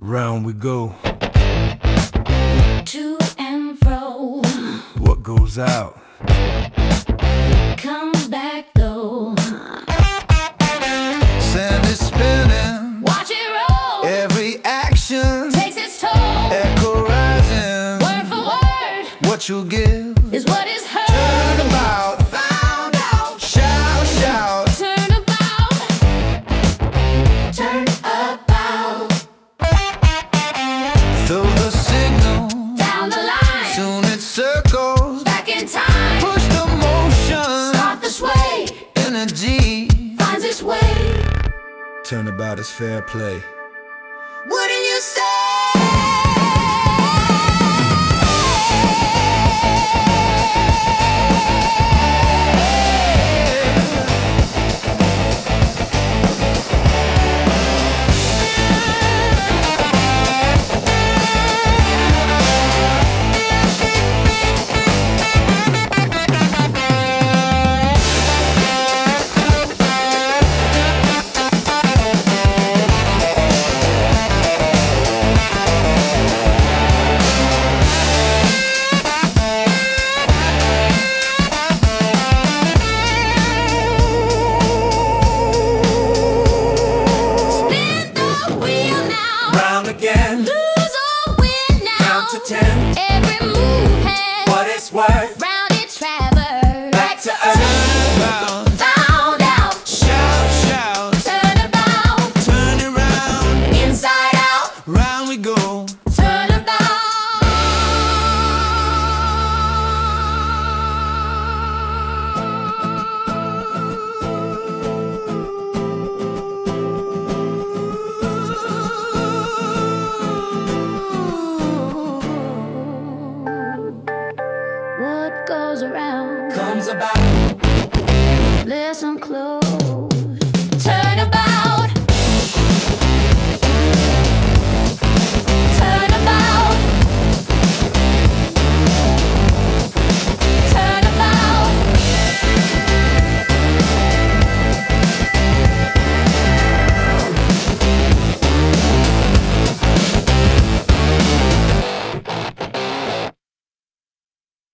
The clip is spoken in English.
Round we go, to and fro. what goes out Comes back though. Sand is spinning, Watch it roll. every action Takes its toll. echo rising. Word for word What you give, is what is heard. turn about, found out, shout, shout. Turn about. Turn about. Throw the signal, Down the line. soon it circles. Back in time. Push the motion, Start the sway. energy. Finds its way. Turnabout is fair play. Wouldn't you say? Again, Lose or win now. count to 10. Every move has What it's worth. round it traverse. Back to earth. Found out. Shout, shout, Turn about. turn it round, Inside out. round we go. Turn about. What goes around Comes about. listen close.